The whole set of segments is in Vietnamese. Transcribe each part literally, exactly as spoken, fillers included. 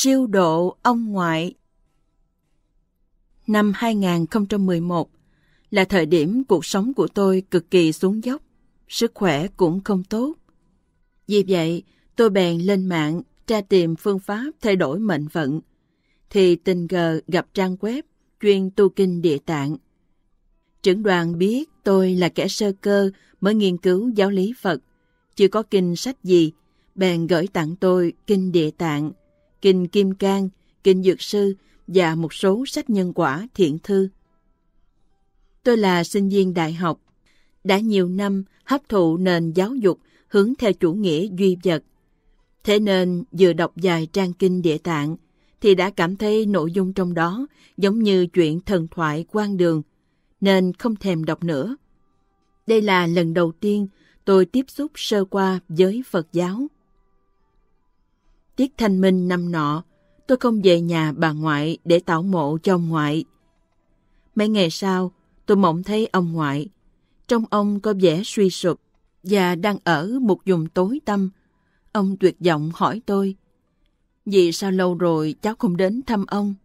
Siêu độ ông ngoại. Năm hai không một một là thời điểm cuộc sống của tôi cực kỳ xuống dốc, sức khỏe cũng không tốt. Vì vậy, tôi bèn lên mạng tra tìm phương pháp thay đổi mệnh vận, thì tình cờ gặp trang web chuyên tu kinh Địa Tạng. Trưởng đoàn biết tôi là kẻ sơ cơ mới nghiên cứu giáo lý Phật, chưa có kinh sách gì, bèn gửi tặng tôi kinh Địa Tạng, kinh Kim Cang, kinh Dược Sư và một số sách nhân quả thiện thư. Tôi là sinh viên đại học, đã nhiều năm hấp thụ nền giáo dục hướng theo chủ nghĩa duy vật. Thế nên vừa đọc vài trang kinh Địa Tạng thì đã cảm thấy nội dung trong đó giống như chuyện thần thoại quan đường, nên không thèm đọc nữa. Đây là lần đầu tiên tôi tiếp xúc sơ qua với Phật giáo. Tiết Thanh Minh năm nọ, tôi không về nhà bà ngoại để tảo mộ cho ông ngoại. Mấy ngày sau, tôi mộng thấy ông ngoại. Trông ông có vẻ suy sụp và đang ở một vùng tối tăm. Ông tuyệt vọng hỏi tôi, vì sao lâu rồi cháu không đến thăm ông?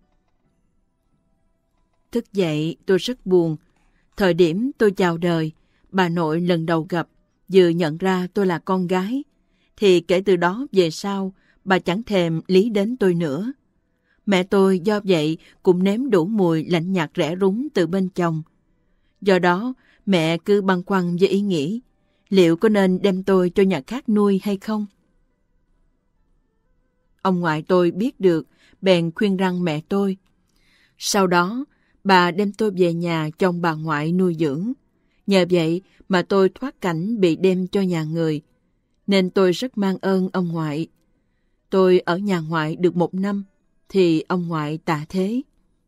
Thức dậy tôi rất buồn. Thời điểm tôi chào đời, bà nội lần đầu gặp, vừa nhận ra tôi là con gái, thì kể từ đó về sau, bà chẳng thèm lý đến tôi nữa. Mẹ tôi do vậy cũng nếm đủ mùi lạnh nhạt rẻ rúng từ bên chồng. Do đó, mẹ cứ băn khoăn với ý nghĩ, liệu có nên đem tôi cho nhà khác nuôi hay không? Ông ngoại tôi biết được, bèn khuyên răn mẹ tôi. Sau đó, bà đem tôi về nhà cho ông bà ngoại nuôi dưỡng. Nhờ vậy mà tôi thoát cảnh bị đem cho nhà người, nên tôi rất mang ơn ông ngoại. Tôi ở nhà ngoại được một năm, thì ông ngoại tạ thế.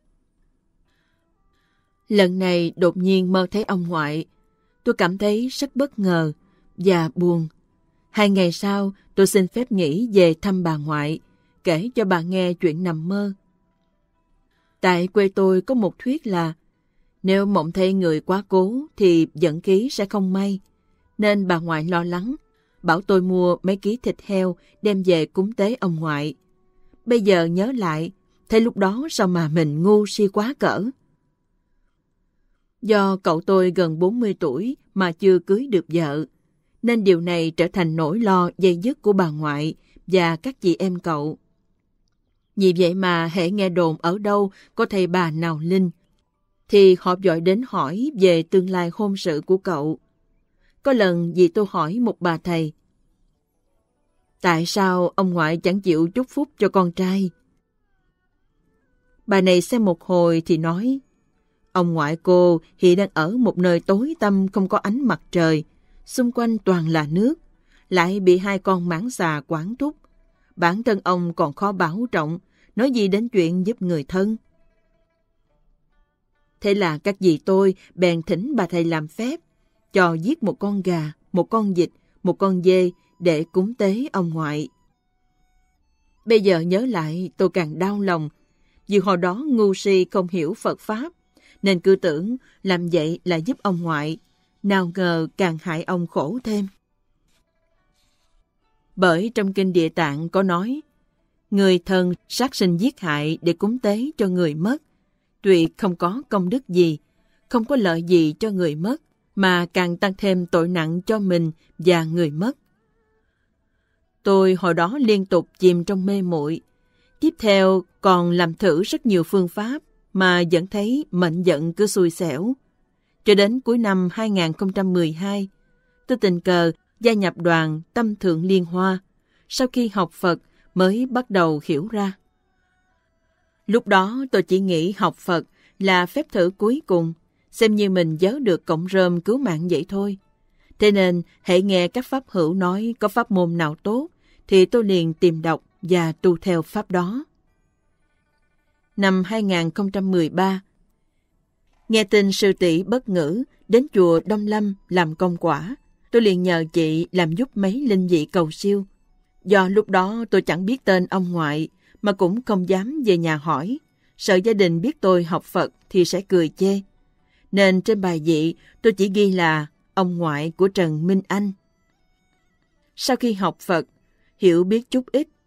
Lần này đột nhiên mơ thấy ông ngoại, tôi cảm thấy rất bất ngờ và buồn. Hai ngày sau, tôi xin phép nghỉ về thăm bà ngoại, kể cho bà nghe chuyện nằm mơ. Tại quê tôi có một thuyết là, nếu mộng thấy người quá cố thì vận khí sẽ không may, nên bà ngoại lo lắng, bảo tôi mua mấy ký thịt heo đem về cúng tế ông ngoại. Bây giờ nhớ lại, thấy lúc đó sao mà mình ngu si quá cỡ. Do cậu tôi gần bốn mươi tuổi mà chưa cưới được vợ, nên điều này trở thành nỗi lo dây dứt của bà ngoại và các chị em cậu. Vì vậy mà hễ nghe đồn ở đâu có thầy bà nào linh, thì họ vội đến hỏi về tương lai hôn sự của cậu. Có lần dì tôi hỏi một bà thầy, tại sao ông ngoại chẳng chịu chúc phúc cho con trai? Bà này xem một hồi thì nói, ông ngoại cô hiện đang ở một nơi tối tăm không có ánh mặt trời, xung quanh toàn là nước, lại bị hai con mãng xà quản thúc. Bản thân ông còn khó bảo trọng, nói gì đến chuyện giúp người thân. Thế là các dì tôi bèn thỉnh bà thầy làm phép, cho giết một con gà, một con vịt, một con dê để cúng tế ông ngoại. Bây giờ nhớ lại tôi càng đau lòng, vì hồi đó ngu si không hiểu Phật Pháp, nên cứ tưởng làm vậy là giúp ông ngoại, nào ngờ càng hại ông khổ thêm. Bởi trong kinh Địa Tạng có nói, người thân sát sinh giết hại để cúng tế cho người mất, tuyệt không có công đức gì, không có lợi gì cho người mất, mà càng tăng thêm tội nặng cho mình và người mất. Tôi hồi đó liên tục chìm trong mê muội. Tiếp theo còn làm thử rất nhiều phương pháp mà vẫn thấy mệnh vận cứ xui xẻo. Cho đến cuối năm hai không một hai, tôi tình cờ gia nhập đoàn Tâm Thượng Liên Hoa. Sau khi học Phật mới bắt đầu hiểu ra. Lúc đó tôi chỉ nghĩ học Phật là phép thử cuối cùng, xem như mình vớ được cọng rơm cứu mạng vậy thôi. Thế nên hễ nghe các pháp hữu nói có pháp môn nào tốt, thì tôi liền tìm đọc và tu theo pháp đó. Năm hai không một ba, nghe tin sư tỷ Bất Ngữ đến chùa Đông Lâm làm công quả, tôi liền nhờ chị làm giúp mấy linh vị cầu siêu. Do lúc đó tôi chẳng biết tên ông ngoại, mà cũng không dám về nhà hỏi, sợ gia đình biết tôi học Phật thì sẽ cười chê. Nên trên bài vị tôi chỉ ghi là ông ngoại của Trần Minh Anh. Sau khi học Phật, hiểu biết chút ít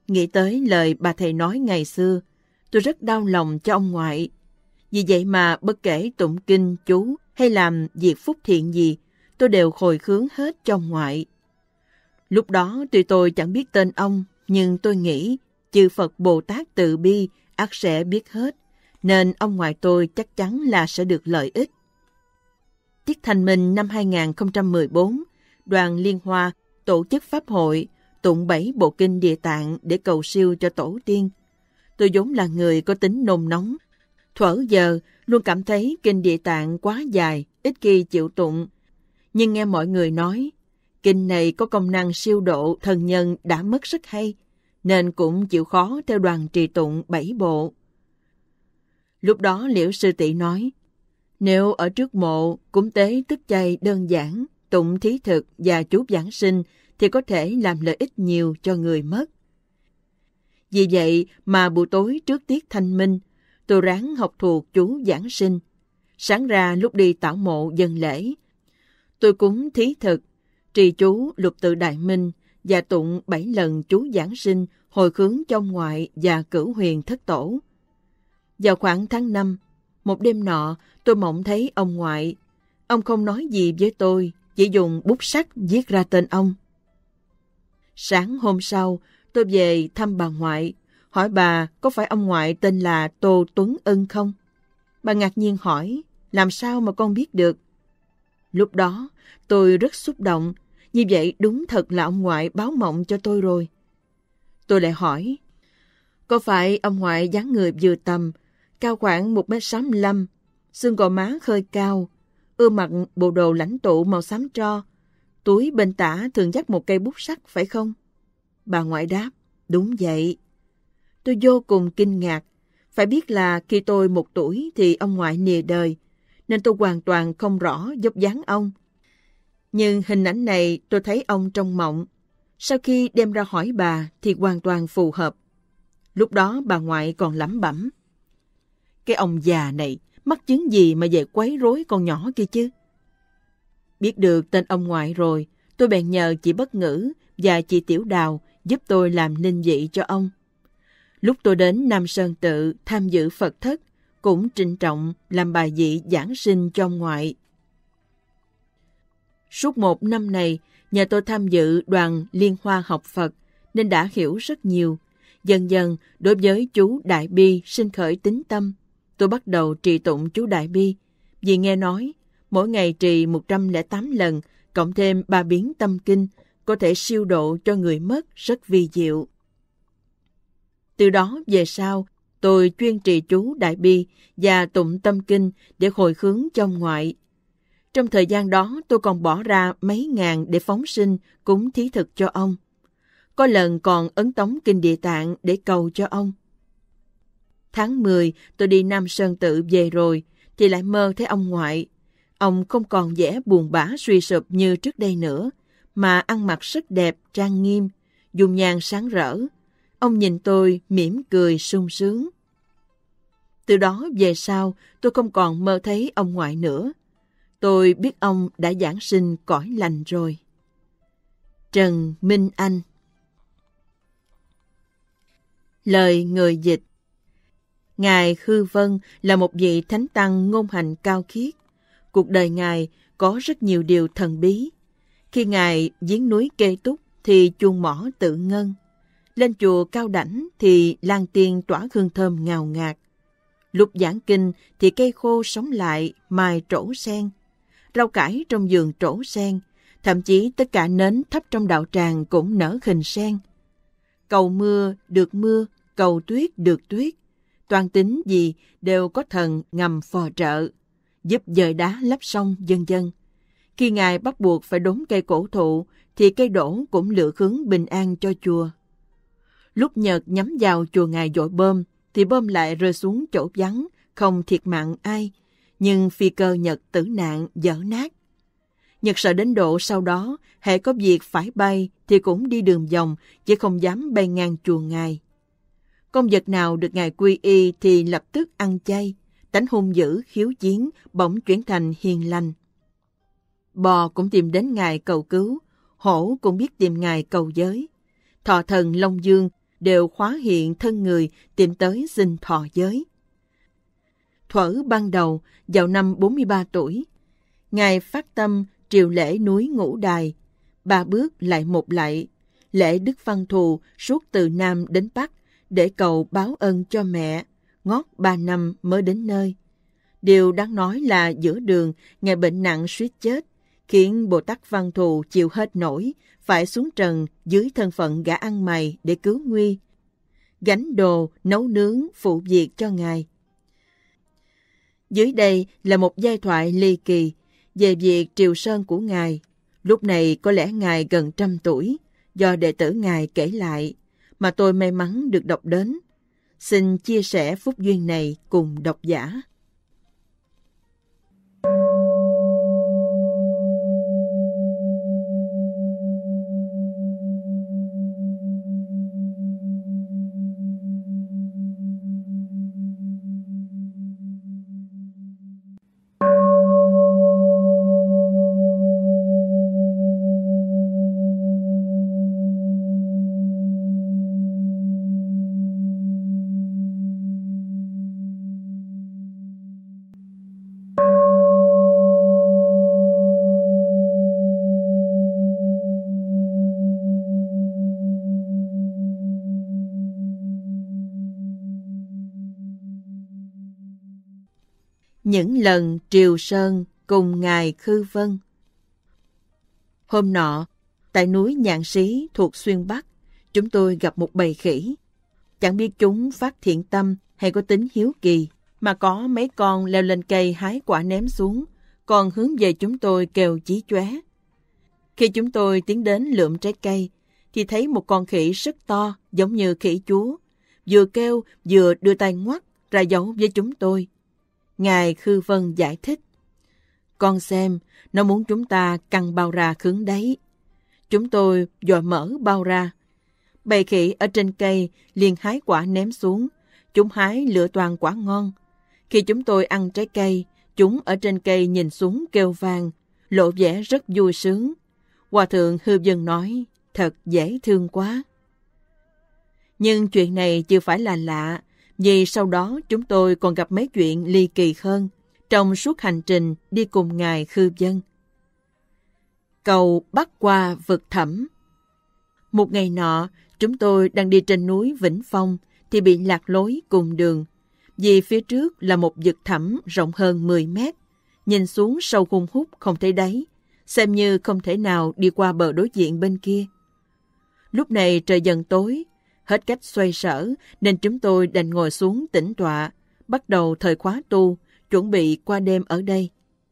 Nghĩ tới lời bà thầy nói ngày xưa, tôi rất đau lòng cho ông ngoại. Vì vậy mà bất kể tụng kinh, chú hay làm việc phúc thiện gì, tôi đều hồi hướng hết cho ông ngoại. Lúc đó tuy tôi chẳng biết tên ông, nhưng tôi nghĩ chư Phật Bồ Tát từ bi ắt sẽ biết hết, nên ông ngoại tôi chắc chắn là sẽ được lợi ích. Tiết Thanh Minh năm hai không một bốn, đoàn Liên Hoa tổ chức pháp hội tụng bảy bộ kinh Địa Tạng để cầu siêu cho tổ tiên. Tôi vốn là người có tính nôn nóng, thuở giờ luôn cảm thấy kinh Địa Tạng quá dài, ít khi chịu tụng. Nhưng nghe mọi người nói, kinh này có công năng siêu độ thần nhân đã mất rất hay, nên cũng chịu khó theo đoàn trì tụng bảy bộ. Lúc đó Liễu Sư Tỷ nói, nếu ở trước mộ cúng tế tức chay đơn giản, tụng thí thực và chú giảng sinh thì có thể làm lợi ích nhiều cho người mất. Vì vậy mà buổi tối trước tiết Thanh Minh, tôi ráng học thuộc chú giảng sinh. Sáng ra lúc đi tảo mộ dân lễ, tôi cúng thí thực, trì chú lục tự đại minh và tụng bảy lần chú giảng sinh hồi hướng cho ông ngoại và cửu huyền thất tổ. Vào khoảng tháng năm, một đêm nọ tôi mộng thấy ông ngoại. Ông không nói gì với tôi, chỉ dùng bút sắt viết ra tên ông. Sáng hôm sau, tôi về thăm bà ngoại, hỏi bà có phải ông ngoại tên là Tô Tuấn Ân không? Bà ngạc nhiên hỏi, làm sao mà con biết được? Lúc đó, tôi rất xúc động, như vậy đúng thật là ông ngoại báo mộng cho tôi rồi. Tôi lại hỏi, có phải ông ngoại dáng người vừa tầm, cao khoảng một mét sáu mươi lăm, xương gò má hơi cao, ưa mặc bộ đồ lãnh tụ màu xám tro, túi bên tả thường dắt một cây bút sắt phải không? Bà ngoại đáp, đúng vậy. Tôi vô cùng kinh ngạc, phải biết là khi tôi một tuổi thì ông ngoại lìa đời, nên tôi hoàn toàn không rõ vóc dáng ông. Nhưng hình ảnh này tôi thấy ông trong mộng. Sau khi đem ra hỏi bà thì hoàn toàn phù hợp. Lúc đó bà ngoại còn lẩm bẩm, cái ông già này mắc chứng gì mà về quấy rối con nhỏ kia chứ? Biết được tên ông ngoại rồi, tôi bèn nhờ chị Bất Ngữ và chị Tiểu Đào giúp tôi làm linh vị cho ông. Lúc tôi đến Nam Sơn Tự tham dự Phật thất, cũng trịnh trọng làm bài vị giảng sinh cho ông ngoại. Suốt một năm này, nhờ tôi tham dự đoàn Liên Hoa học Phật, nên đã hiểu rất nhiều. Dần dần, đối với chú Đại Bi sinh khởi tín tâm, tôi bắt đầu trì tụng chú Đại Bi, vì nghe nói, mỗi ngày trì một trăm lẻ tám lần, cộng thêm ba biến tâm kinh, có thể siêu độ cho người mất rất vi diệu. Từ đó về sau, tôi chuyên trì chú Đại Bi và tụng tâm kinh để hồi hướng cho ông ngoại. Trong thời gian đó, tôi còn bỏ ra mấy ngàn để phóng sinh cúng thí thực cho ông. Có lần còn ấn tống kinh Địa Tạng để cầu cho ông. Tháng mười, tôi đi Nam Sơn Tự về rồi, thì lại mơ thấy ông ngoại. Ông không còn vẻ buồn bã suy sụp như trước đây nữa, mà ăn mặc rất đẹp, trang nghiêm, dung nhan sáng rỡ. Ông nhìn tôi mỉm cười sung sướng. Từ đó về sau, tôi không còn mơ thấy ông ngoại nữa. Tôi biết ông đã giảng sinh cõi lành rồi. Trần Minh Anh. Lời người dịch. Ngài Hư Vân là một vị thánh tăng ngôn hành cao khiết. Cuộc đời Ngài có rất nhiều điều thần bí. Khi Ngài viếng núi Kê Túc thì chuông mõ tự ngân. Lên chùa Cao Đảnh thì lan tiên tỏa hương thơm ngào ngạt. Lúc giảng kinh thì cây khô sống lại, mài trổ sen. Rau cải trong vườn trổ sen, thậm chí tất cả nến thắp trong đạo tràng cũng nở hình sen. Cầu mưa được mưa, cầu tuyết được tuyết. Toàn tính gì đều có thần ngầm phò trợ, giúp dời đá lấp sông vân vân. Khi Ngài bắt buộc phải đốn cây cổ thụ, thì cây đổ cũng lựa hướng bình an cho chùa. Lúc Nhật nhắm vào chùa Ngài dội bom, thì bom lại rơi xuống chỗ vắng, không thiệt mạng ai. Nhưng phi cơ Nhật tử nạn dở nát. Nhật sợ đến độ sau đó, hễ có việc phải bay thì cũng đi đường vòng, chứ không dám bay ngang chùa Ngài. Con vật nào được Ngài quy y thì lập tức ăn chay, tánh hung dữ, khiếu chiến, bỗng chuyển thành hiền lành. Bò cũng tìm đến Ngài cầu cứu, hổ cũng biết tìm Ngài cầu giới. Thọ thần Long Dương đều hóa hiện thân người tìm tới xin thọ giới. Thuở ban đầu, vào năm bốn mươi ba tuổi, Ngài phát tâm triều lễ núi Ngũ Đài, ba bước lại một lạy, lễ Đức Văn Thù suốt từ Nam đến Bắc để cầu báo ân cho mẹ, ngót ba năm mới đến nơi. Điều đáng nói là giữa đường, Ngài bệnh nặng suýt chết, khiến Bồ Tát Văn Thù chịu hết nổi, phải xuống trần dưới thân phận gã ăn mày để cứu nguy, gánh đồ, nấu nướng, phụ việc cho Ngài. Dưới đây là một giai thoại ly kỳ về việc triều sơn của Ngài. Lúc này có lẽ Ngài gần trăm tuổi, do đệ tử Ngài kể lại, mà tôi may mắn được đọc đến. Xin chia sẻ phúc duyên này cùng độc giả. Những lần triều sơn cùng Ngài Khư Vân. Hôm nọ, tại núi Nhạn Sĩ thuộc Xuyên Bắc, chúng tôi gặp một bầy khỉ. Chẳng biết chúng phát thiện tâm hay có tính hiếu kỳ, mà có mấy con leo lên cây hái quả ném xuống, còn hướng về chúng tôi kêu chí chóe. Khi chúng tôi tiến đến lượm trái cây, thì thấy một con khỉ rất to, giống như khỉ chúa, vừa kêu vừa đưa tay ngoắt ra dấu với chúng tôi. Ngài Khư Vân giải thích, con xem, nó muốn chúng ta căng bao ra khứng đấy. Chúng tôi dội mở bao ra. Bầy khỉ ở trên cây liền hái quả ném xuống. Chúng hái lựa toàn quả ngon. Khi chúng tôi ăn trái cây, chúng ở trên cây nhìn xuống kêu vang, lộ vẻ rất vui sướng. Hòa thượng Hư Vân nói, thật dễ thương quá. Nhưng chuyện này chưa phải là lạ, vì sau đó chúng tôi còn gặp mấy chuyện ly kỳ hơn trong suốt hành trình đi cùng Ngài Khư Vân. Cầu bắc qua vực thẳm. Một ngày nọ, chúng tôi đang đi trên núi Vĩnh Phong thì bị lạc lối cùng đường, vì phía trước là một vực thẳm rộng hơn mười mét, nhìn xuống sâu hun hút không thấy đáy, xem như không thể nào đi qua bờ đối diện bên kia. Lúc này trời dần tối, hết cách xoay sở nên chúng tôi đành ngồi xuống tĩnh tọa, bắt đầu thời khóa tu, chuẩn bị qua đêm ở đây.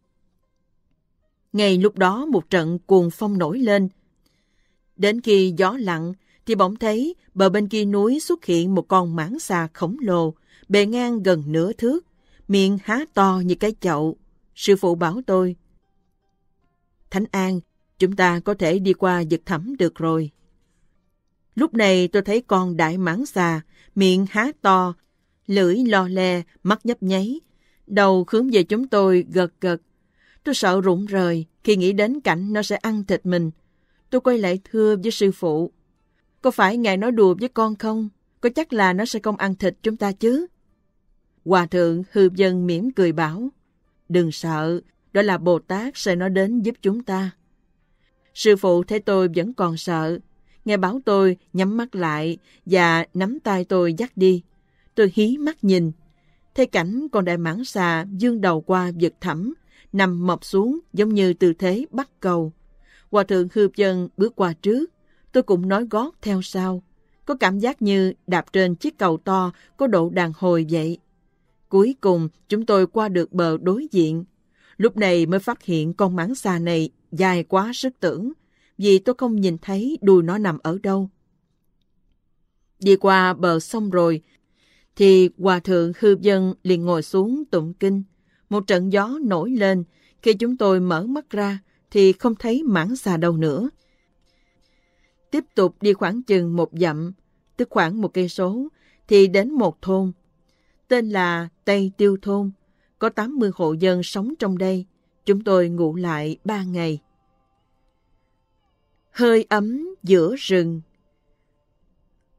Ngay lúc đó một trận cuồng phong nổi lên. Đến khi gió lặng thì bỗng thấy bờ bên kia núi xuất hiện một con mãng xà khổng lồ, bề ngang gần nửa thước, miệng há to như cái chậu. Sư phụ bảo tôi, Thánh An, chúng ta có thể đi qua vực thẳm được rồi. Lúc này tôi thấy con đại mãng xà, miệng há to, lưỡi lo le, mắt nhấp nháy, đầu hướng về chúng tôi gật gật. Tôi sợ rụng rời khi nghĩ đến cảnh nó sẽ ăn thịt mình. Tôi quay lại thưa với sư phụ, có phải Ngài nói đùa với con không? Có chắc là nó sẽ không ăn thịt chúng ta chứ? Hòa thượng Hư Vân mỉm cười bảo, đừng sợ, đó là Bồ Tát sẽ nói đến giúp chúng ta. Sư phụ thấy tôi vẫn còn sợ, Ngài bảo tôi nhắm mắt lại và nắm tay tôi dắt đi. Tôi hí mắt nhìn, thấy cảnh con đại mãng xà vươn đầu qua vực thẳm, nằm mập xuống giống như tư thế bắt cầu. Hòa thượng Hư Vân bước qua trước, tôi cũng nói gót theo sau. Có cảm giác như đạp trên chiếc cầu to có độ đàn hồi vậy. Cuối cùng chúng tôi qua được bờ đối diện. Lúc này mới phát hiện con mãng xà này dài quá sức tưởng, vì tôi không nhìn thấy đuôi nó nằm ở đâu. Đi qua bờ sông rồi, thì Hòa thượng Hư Vân liền ngồi xuống tụng kinh. Một trận gió nổi lên, khi chúng tôi mở mắt ra thì không thấy mãng xà đâu nữa. Tiếp tục đi khoảng chừng một dặm, tức khoảng một cây số, thì đến một thôn. Tên là Tây Tiêu Thôn, có tám mươi hộ dân sống trong đây. Chúng tôi ngủ lại ba ngày. Hơi ấm giữa rừng.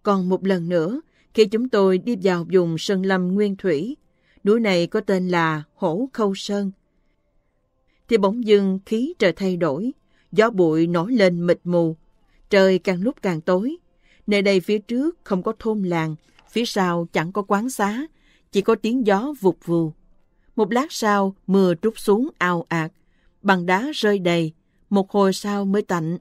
Còn một lần nữa, khi chúng tôi đi vào vùng Sơn Lâm Nguyên Thủy, núi này có tên là Hổ Khâu Sơn, thì bỗng dưng khí trời thay đổi, gió bụi nổi lên mịt mù, trời càng lúc càng tối. Nơi đây phía trước không có thôn làng, phía sau chẳng có quán xá, chỉ có tiếng gió vụt vù. Một lát sau, mưa trút xuống ào ạt, bằng đá rơi đầy, một hồi sau mới tạnh.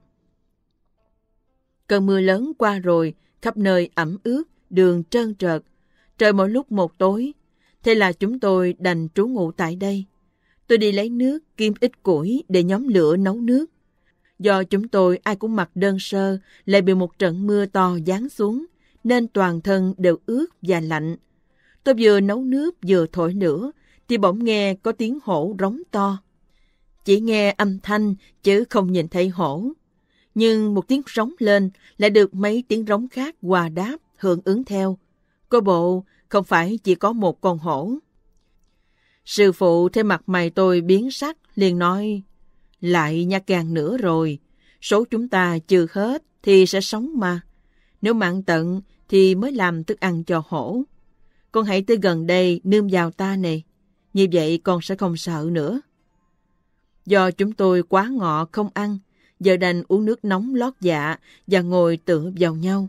Cơn mưa lớn qua rồi, khắp nơi ẩm ướt, đường trơn trượt, trời mỗi lúc một tối. Thế là chúng tôi đành trú ngụ tại đây. Tôi đi lấy nước, kim ít củi để nhóm lửa nấu nước. Do chúng tôi ai cũng mặc đơn sơ, lại bị một trận mưa to giáng xuống, nên toàn thân đều ướt và lạnh. Tôi vừa nấu nước vừa thổi lửa, thì bỗng nghe có tiếng hổ rống to. Chỉ nghe âm thanh, chứ không nhìn thấy hổ. Nhưng một tiếng rống lên lại được mấy tiếng rống khác hòa đáp, hưởng ứng theo. Coi bộ, không phải chỉ có một con hổ. Sư phụ thấy mặt mày tôi biến sắc, liền nói, lại nhát gan nữa rồi, số chúng ta chưa hết thì sẽ sống mà. Nếu mạng tận thì mới làm thức ăn cho hổ. Con hãy tới gần đây nương vào ta này, như vậy con sẽ không sợ nữa. Do chúng tôi quá ngọ không ăn, giờ đành uống nước nóng lót dạ và ngồi tựa vào nhau.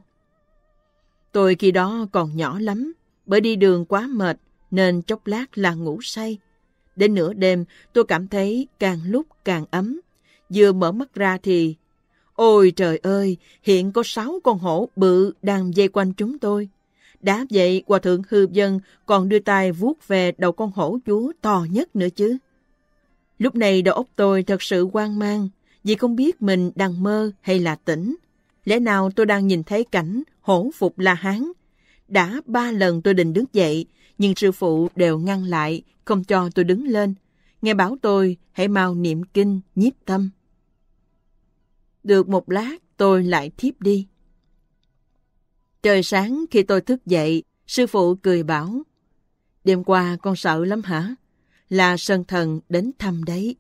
Tôi khi đó còn nhỏ lắm, bởi đi đường quá mệt nên chốc lát là ngủ say. Đến nửa đêm tôi cảm thấy càng lúc càng ấm. Vừa mở mắt ra thì, ôi trời ơi, hiện có sáu con hổ bự đang vây quanh chúng tôi. Đã vậy, Hòa Thượng Hư Vân còn đưa tay vuốt về đầu con hổ chúa to nhất nữa chứ. Lúc này đầu óc tôi thật sự hoang mang, vì không biết mình đang mơ hay là tỉnh. Lẽ nào tôi đang nhìn thấy cảnh hổ phục La Hán? Đã ba lần tôi định đứng dậy, nhưng sư phụ đều ngăn lại, không cho tôi đứng lên. Nghe bảo tôi hãy mau niệm kinh, nhiếp tâm. Được một lát, tôi lại thiếp đi. Trời sáng khi tôi thức dậy, sư phụ cười bảo, đêm qua con sợ lắm hả? Là Sơn Thần đến thăm đấy.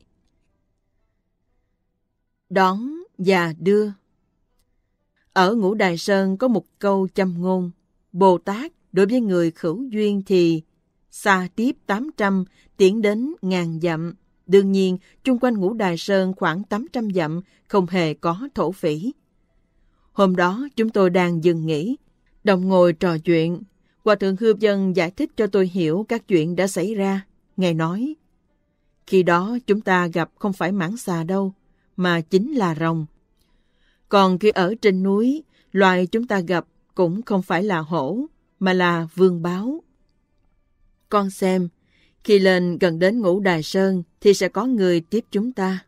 Đón và đưa. Ở Ngũ Đài Sơn có một câu châm ngôn, Bồ Tát đối với người khửu duyên thì xa tiếp tám trăm, tiến đến ngàn dặm. Đương nhiên, chung quanh Ngũ Đài Sơn khoảng tám trăm dặm không hề có thổ phỉ. Hôm đó chúng tôi đang dừng nghỉ, đồng ngồi trò chuyện. Hòa Thượng Hư Vân giải thích cho tôi hiểu các chuyện đã xảy ra. Ngài nói, khi đó chúng ta gặp không phải mãng xà đâu, mà chính là rồng. Còn khi ở trên núi, loài chúng ta gặp cũng không phải là hổ, mà là vương báo. Con xem, khi lên gần đến Ngũ Đài Sơn thì sẽ có người tiếp chúng ta.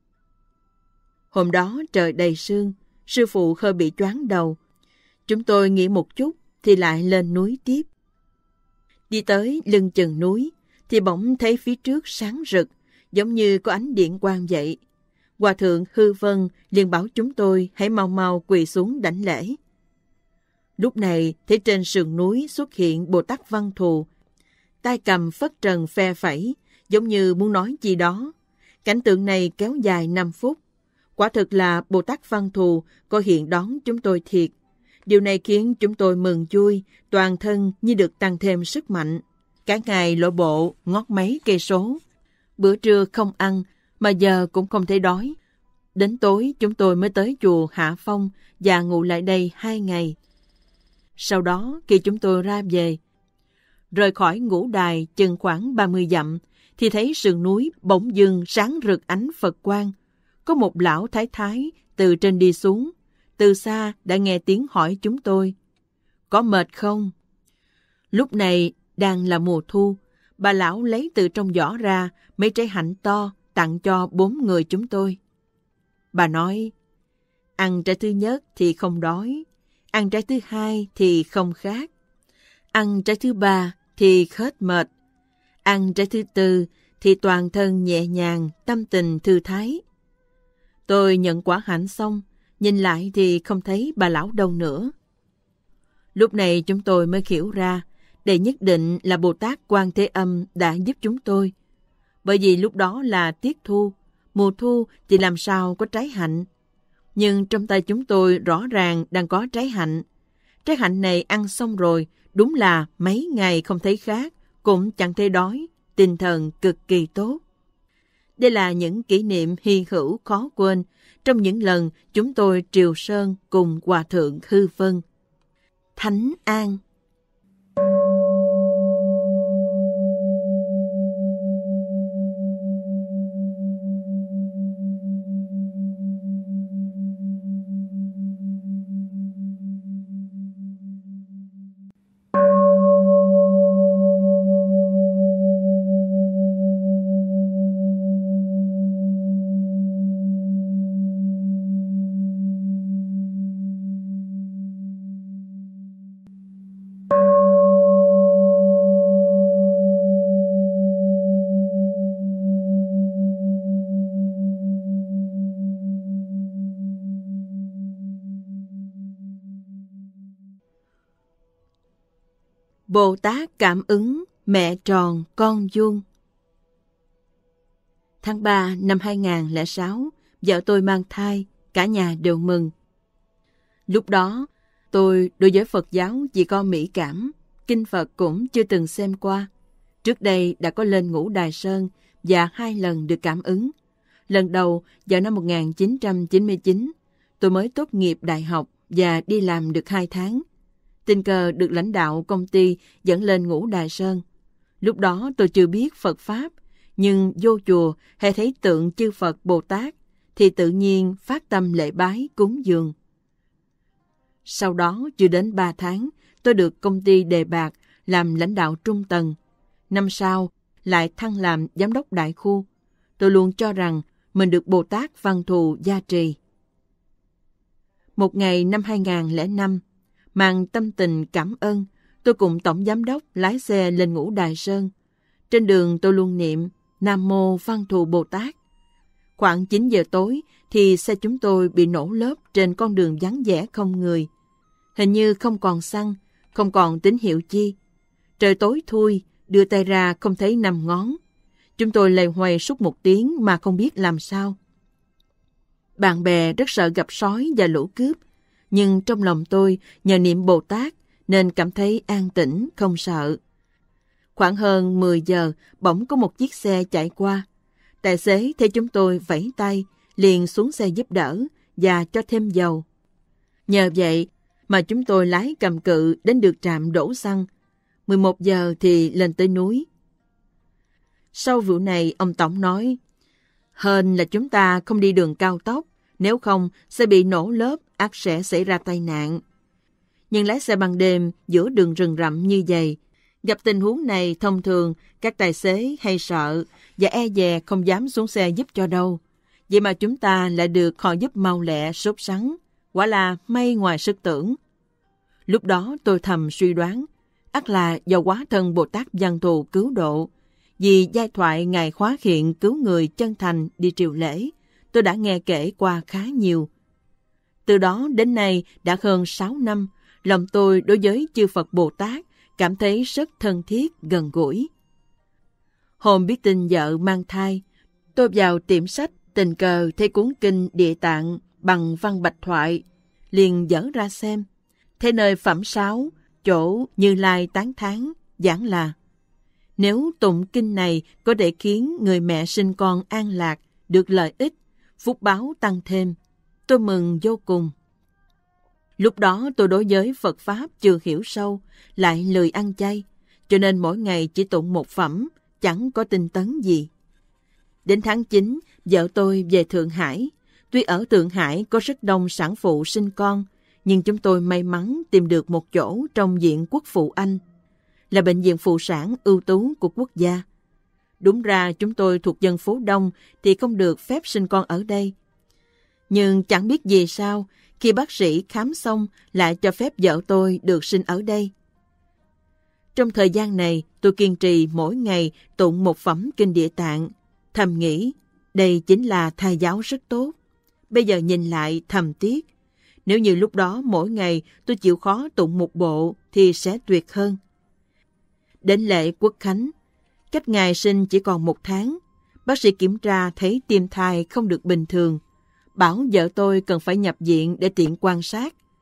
Hôm đó trời đầy sương, sư phụ hơi bị choáng đầu. Chúng tôi nghỉ một chút thì lại lên núi tiếp. Đi tới lưng chừng núi thì bỗng thấy phía trước sáng rực, giống như có ánh điện quang vậy. Hòa Thượng Hư Vân liền bảo chúng tôi hãy mau mau quỳ xuống đảnh lễ. Lúc này thấy trên sườn núi xuất hiện Bồ Tát Văn Thù, tay cầm phất trần phe phẩy, giống như muốn nói gì đó. Cảnh tượng này kéo dài năm phút. Quả thực là Bồ Tát Văn Thù có hiện đón chúng tôi thiệt. Điều này khiến chúng tôi mừng vui, toàn thân như được tăng thêm sức mạnh. Cả ngày lội bộ ngót mấy cây số. Bữa trưa không ăn, mà giờ cũng không thấy đói. Đến tối chúng tôi mới tới chùa Hạ Phong và ngủ lại đây hai ngày. Sau đó khi chúng tôi ra về, rời khỏi Ngũ Đài chừng khoảng ba mươi dặm, thì thấy sườn núi bỗng dưng sáng rực ánh Phật quang. Có một lão thái thái từ trên đi xuống, từ xa đã nghe tiếng hỏi chúng tôi, có mệt không? Lúc này đang là mùa thu, bà lão lấy từ trong giỏ ra mấy trái hạnh to tặng cho bốn người chúng tôi. Bà nói, ăn trái thứ nhất thì không đói, ăn trái thứ hai thì không khát, ăn trái thứ ba thì hết mệt, ăn trái thứ tư thì toàn thân nhẹ nhàng, tâm tình thư thái. Tôi nhận quả hạnh xong, nhìn lại thì không thấy bà lão đâu nữa. Lúc này chúng tôi mới hiểu ra, đây nhất định là Bồ Tát Quan Thế Âm đã giúp chúng tôi. Bởi vì lúc đó là tiết thu, mùa thu thì làm sao có trái hạnh. Nhưng trong tay chúng tôi rõ ràng đang có trái hạnh. Trái hạnh này ăn xong rồi, đúng là mấy ngày không thấy khác, cũng chẳng thấy đói, tinh thần cực kỳ tốt. Đây là những kỷ niệm hy hữu khó quên trong những lần chúng tôi triều sơn cùng Hòa Thượng Hư Vân. Thánh An. Bồ Tát cảm ứng mẹ tròn con vuông. Tháng ba năm hai nghìn không trăm lẻ sáu, vợ tôi mang thai, cả nhà đều mừng. Lúc đó, tôi đối với Phật giáo chỉ có mỹ cảm, kinh Phật cũng chưa từng xem qua. Trước đây đã có lên Ngũ Đài Sơn và hai lần được cảm ứng. Lần đầu vào năm một nghìn chín trăm chín mươi chín, tôi mới tốt nghiệp đại học và đi làm được hai tháng. Tình cờ được lãnh đạo công ty dẫn lên Ngũ Đài Sơn. Lúc đó tôi chưa biết Phật Pháp, nhưng vô chùa hay thấy tượng chư Phật Bồ Tát thì tự nhiên phát tâm lễ bái cúng dường. Sau đó chưa đến ba tháng, tôi được công ty đề bạt làm lãnh đạo trung tầng. Năm sau lại thăng làm giám đốc đại khu. Tôi luôn cho rằng mình được Bồ Tát Văn Thù gia trì. Một ngày năm hai nghìn không trăm lẻ năm, mang tâm tình cảm ơn, tôi cùng tổng giám đốc lái xe lên Ngũ Đài Sơn. Trên đường tôi luôn niệm Nam Mô Văn Thù Bồ Tát. Khoảng chín giờ tối thì xe chúng tôi bị nổ lốp trên con đường vắng vẻ không người. Hình như không còn xăng, không còn tín hiệu chi. Trời tối thui, đưa tay ra không thấy năm ngón. Chúng tôi lầy hoầy suốt một tiếng mà không biết làm sao. Bạn bè rất sợ gặp sói và lũ cướp, nhưng trong lòng tôi nhờ niệm Bồ Tát nên cảm thấy an tĩnh, không sợ. Khoảng hơn mười giờ, bỗng có một chiếc xe chạy qua. Tài xế thấy chúng tôi vẫy tay, liền xuống xe giúp đỡ và cho thêm dầu. Nhờ vậy mà chúng tôi lái cầm cự đến được trạm đổ xăng. mười một giờ thì lên tới núi. Sau vụ này, ông Tổng nói, hên là chúng ta không đi đường cao tốc, nếu không sẽ bị nổ lốp, ắt sẽ xảy ra tai nạn. Nhưng lái xe ban đêm giữa đường rừng rậm như vậy, gặp tình huống này thông thường các tài xế hay sợ và e dè không dám xuống xe giúp cho đâu. Vậy mà chúng ta lại được họ giúp mau lẹ, sốt sắng, quả là may ngoài sức tưởng. Lúc đó tôi thầm suy đoán, ắt là do Hóa Thân Bồ Tát Văn Thù cứu độ. Vì giai thoại Ngài Khóa Hiện cứu người chân thành đi triều lễ, tôi đã nghe kể qua khá nhiều. Từ đó đến nay đã hơn sáu năm, lòng tôi đối với chư Phật Bồ Tát cảm thấy rất thân thiết, gần gũi. Hôm biết tin vợ mang thai, tôi vào tiệm sách tình cờ thấy cuốn kinh Địa Tạng bằng văn bạch thoại, liền dở ra xem. Thế nơi phẩm sáu, chỗ Như Lai tán thán giảng là: nếu tụng kinh này có thể khiến người mẹ sinh con an lạc, được lợi ích, phúc báo tăng thêm, tôi mừng vô cùng. Lúc đó tôi đối với Phật Pháp chưa hiểu sâu, lại lười ăn chay, cho nên mỗi ngày chỉ tụng một phẩm, chẳng có tinh tấn gì. Đến tháng chín, vợ tôi về Thượng Hải. Tuy ở Thượng Hải có rất đông sản phụ sinh con, nhưng chúng tôi may mắn tìm được một chỗ trong viện Quốc phụ Anh, là bệnh viện phụ sản ưu tú của quốc gia. Đúng ra chúng tôi thuộc dân phố đông thì không được phép sinh con ở đây. Nhưng chẳng biết vì sao, khi bác sĩ khám xong lại cho phép vợ tôi được sinh ở đây. Trong thời gian này, tôi kiên trì mỗi ngày tụng một phẩm kinh Địa Tạng, thầm nghĩ đây chính là thai giáo rất tốt. Bây giờ nhìn lại thầm tiếc, nếu như lúc đó mỗi ngày tôi chịu khó tụng một bộ thì sẽ tuyệt hơn. Đến lễ Quốc Khánh, cách ngày sinh chỉ còn một tháng, bác sĩ kiểm tra thấy tim thai không được bình thường, bảo vợ tôi cần phải nhập viện để tiện quan sát.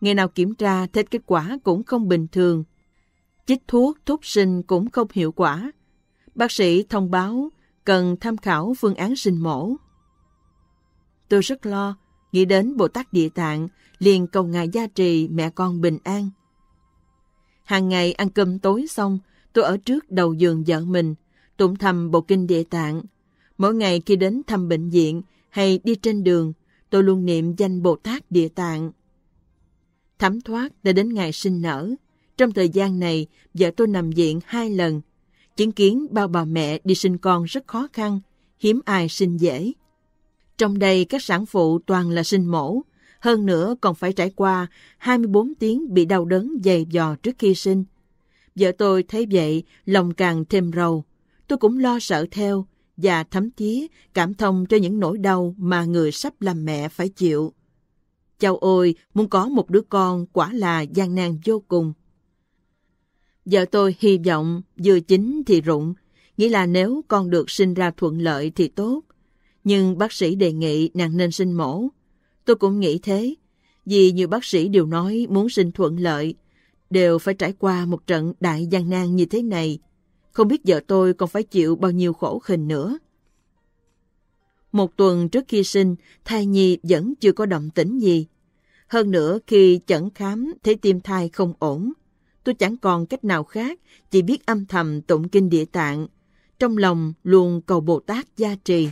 Ngày nào kiểm tra thấy kết quả cũng không bình thường. Chích thuốc thúc sinh cũng không hiệu quả. Bác sĩ thông báo cần tham khảo phương án sinh mổ. Tôi rất lo, nghĩ đến Bồ Tát Địa Tạng, liền cầu Ngài gia trì mẹ con bình an. Hàng ngày ăn cơm tối xong, tôi ở trước đầu giường vợ mình, tụng thầm bộ kinh Địa Tạng. Mỗi ngày khi đến thăm bệnh viện hay đi trên đường, tôi luôn niệm danh Bồ Tát Địa Tạng. Thấm thoát đã đến ngày sinh nở. Trong thời gian này, vợ tôi nằm viện hai lần. Chứng kiến bao bà mẹ đi sinh con rất khó khăn, hiếm ai sinh dễ. Trong đây các sản phụ toàn là sinh mổ, hơn nữa còn phải trải qua hai mươi bốn tiếng bị đau đớn dày dò trước khi sinh. Vợ tôi thấy vậy, lòng càng thêm rầu. Tôi cũng lo sợ theo và thấm thía cảm thông cho những nỗi đau mà người sắp làm mẹ phải chịu. Chao ôi, muốn có một đứa con quả là gian nan vô cùng. Vợ tôi hy vọng vừa chín thì rụng, nghĩa là nếu con được sinh ra thuận lợi thì tốt. Nhưng bác sĩ đề nghị nàng nên sinh mổ. Tôi cũng nghĩ thế, vì nhiều bác sĩ đều nói muốn sinh thuận lợi, đều phải trải qua một trận đại gian nan như thế này. Không biết vợ tôi còn phải chịu bao nhiêu khổ khinh nữa. Một tuần trước khi sinh, thai nhi vẫn chưa có động tĩnh gì. Hơn nữa khi chẩn khám thấy tim thai không ổn, tôi chẳng còn cách nào khác, chỉ biết âm thầm tụng kinh Địa Tạng, trong lòng luôn cầu Bồ Tát gia trì.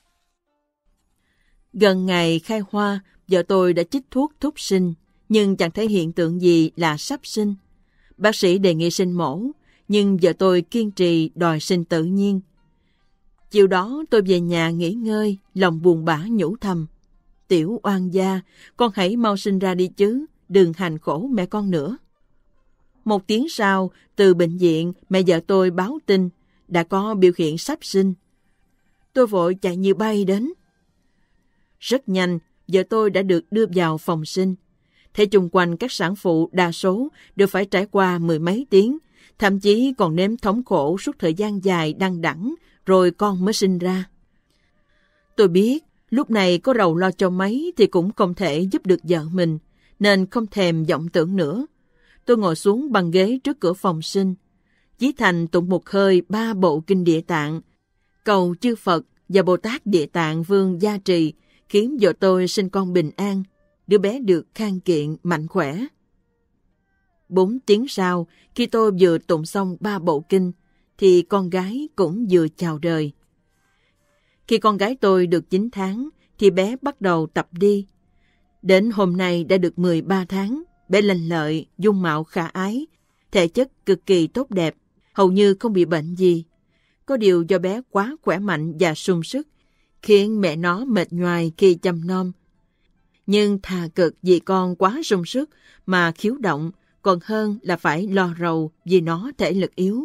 Gần ngày khai hoa, vợ tôi đã chích thuốc thúc sinh, nhưng chẳng thấy hiện tượng gì là sắp sinh. Bác sĩ đề nghị sinh mổ, nhưng vợ tôi kiên trì đòi sinh tự nhiên. Chiều đó tôi về nhà nghỉ ngơi, lòng buồn bã nhủ thầm. Tiểu oan gia, con hãy mau sinh ra đi chứ, đừng hành khổ mẹ con nữa. Một tiếng sau, từ bệnh viện, mẹ vợ tôi báo tin, đã có biểu hiện sắp sinh. Tôi vội chạy như bay đến. Rất nhanh, vợ tôi đã được đưa vào phòng sinh. Thấy chung quanh các sản phụ đa số đều phải trải qua mười mấy tiếng, thậm chí còn nếm thống khổ suốt thời gian dài đăng đẳng, rồi con mới sinh ra. Tôi biết, lúc này có rầu lo cho mấy thì cũng không thể giúp được vợ mình, nên không thèm vọng tưởng nữa. Tôi ngồi xuống băng ghế trước cửa phòng sinh. Chí Thành tụng một hơi ba bộ kinh Địa Tạng, cầu chư Phật và Bồ Tát Địa Tạng Vương gia trì, khiến vợ tôi sinh con bình an, đứa bé được khang kiện, mạnh khỏe. Bốn tiếng sau, khi tôi vừa tụng xong ba bộ kinh, thì con gái cũng vừa chào đời. Khi con gái tôi được chín tháng, thì bé bắt đầu tập đi. Đến hôm nay đã được mười ba tháng, bé lanh lợi, dung mạo khả ái, thể chất cực kỳ tốt đẹp, hầu như không bị bệnh gì. Có điều do bé quá khỏe mạnh và sung sức, khiến mẹ nó mệt nhoài khi chăm nom. Nhưng thà cực vì con quá sung sức mà khiếu động, còn hơn là phải lo rầu vì nó thể lực yếu.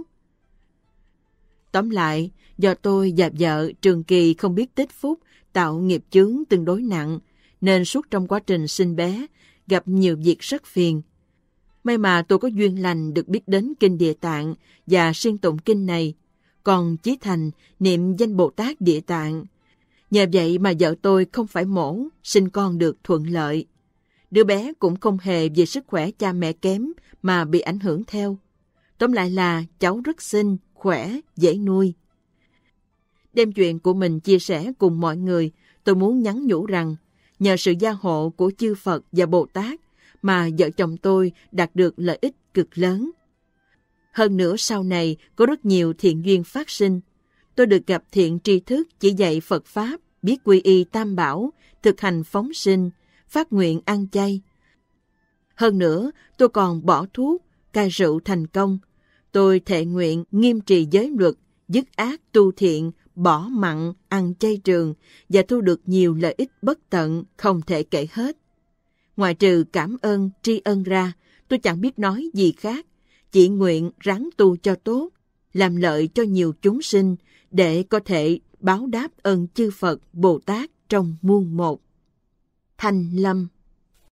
Tóm lại, do tôi và vợ trường kỳ không biết tích phúc, tạo nghiệp chướng tương đối nặng, nên suốt trong quá trình sinh bé, gặp nhiều việc rất phiền. May mà tôi có duyên lành được biết đến kinh Địa Tạng và siêng tụng kinh này, còn Chí Thành niệm danh Bồ Tát Địa Tạng. Nhờ vậy mà vợ tôi không phải mổ, sinh con được thuận lợi. Đứa bé cũng không hề vì sức khỏe cha mẹ kém mà bị ảnh hưởng theo. Tóm lại là cháu rất xinh, khỏe, dễ nuôi. Đem chuyện của mình chia sẻ cùng mọi người, tôi muốn nhắn nhủ rằng, nhờ sự gia hộ của chư Phật và Bồ Tát mà vợ chồng tôi đạt được lợi ích cực lớn. Hơn nữa sau này có rất nhiều thiện duyên phát sinh. Tôi được gặp thiện tri thức chỉ dạy Phật Pháp, biết quy y Tam Bảo, thực hành phóng sinh, phát nguyện ăn chay. Hơn nữa, tôi còn bỏ thuốc, cai rượu thành công. Tôi thệ nguyện nghiêm trì giới luật, dứt ác tu thiện, bỏ mặn, ăn chay trường và thu được nhiều lợi ích bất tận, không thể kể hết. Ngoài trừ cảm ơn, tri ân ra, tôi chẳng biết nói gì khác, chỉ nguyện ráng tu cho tốt, làm lợi cho nhiều chúng sinh để có thể báo đáp ơn chư Phật, Bồ Tát trong muôn một. Thanh Lâm.